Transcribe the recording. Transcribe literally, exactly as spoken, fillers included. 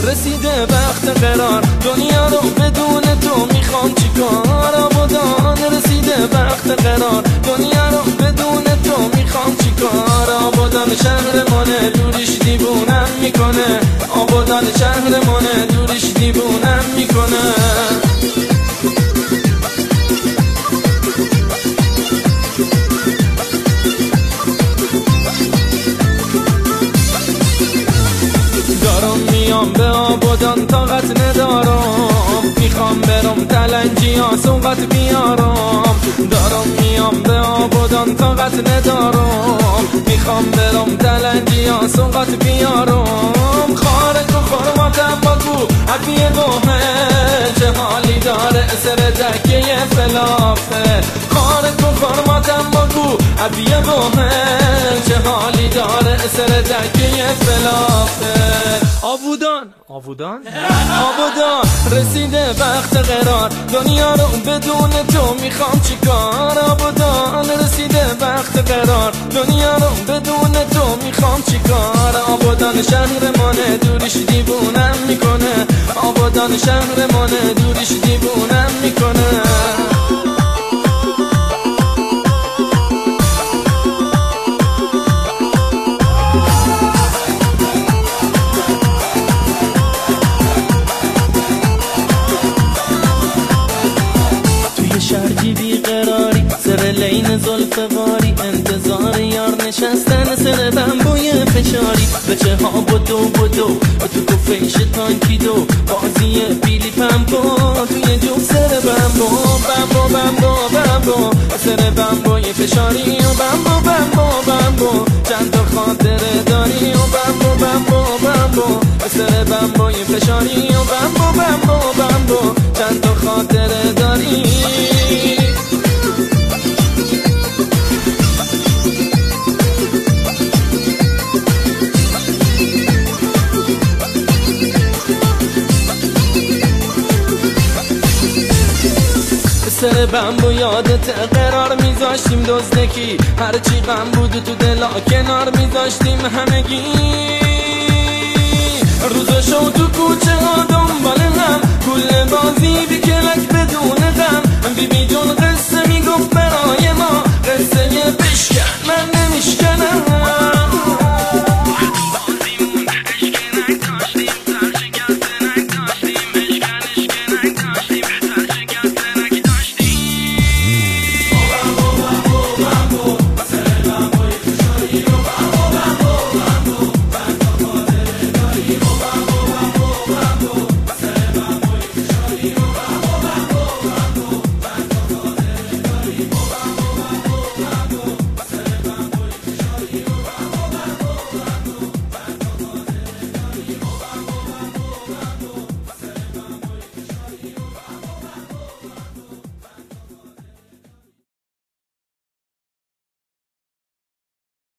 رسیده وقت قرار، دنیا رو بدون تو میخوام چیکار. آبادان رسیده وقت قرار، دنیا رو بدون تو میخوام چیکار. آبادان شهرمونه دوریش دیوونم میکنه، آبادان شهرمونه دوریش دیوونم میکنه. دارم میام به آبادان طاقت ندارم، میخوام برم تلنجیا سوقت بیارم. دارم میام به آبادان طاقت ندارم، میخوام برم تلنجیا سوقت بیارم. خارج و خرماتم بگو عبیه گوهه، چه حالی داره سر دکه فلافه. خارج و خرماتم بگو عبیه گوهه، چه حالی داره سر دکه فلافه. آبادان آبادان آبادان رسیده وقت قرار، دنیا رو بدون تو میخوام چیکار. آبادان رسیده وقت قرار، دنیا رو بدون تو میخوام چیکار. آبادان شهرمونه دوریش دیوونم میکنه، آبادان شهرمونه دوریش دیوونم میکنه. شرجی بیقراری سر لین زلف غاری، انتظار یار نشستن سر بمبوی فشاری. به چه ها بدو بدو تو کفش تانکی دو، بازی بیلی پمپو توی جو سر بمبو. بمبو بمبو بمبو سر بمبوی فشاری، و بمبو بمبو بمبو چند تا خاطره داری. و بمبو بمبو بمبو سر بمبوی فشاری، و بمبو بمبو بمبو چند تا خاطره داری. سر بمبو یادت قرار میذاشتیم دزدکی، هرچی غم بود تو دلا کنار میذاشتیم همگی. روزا شو تو کوچه ها دنبال هم، کل بازی بی کلک بدون غم. بی بی جون قصه میگفت برای ما، قصه بشکن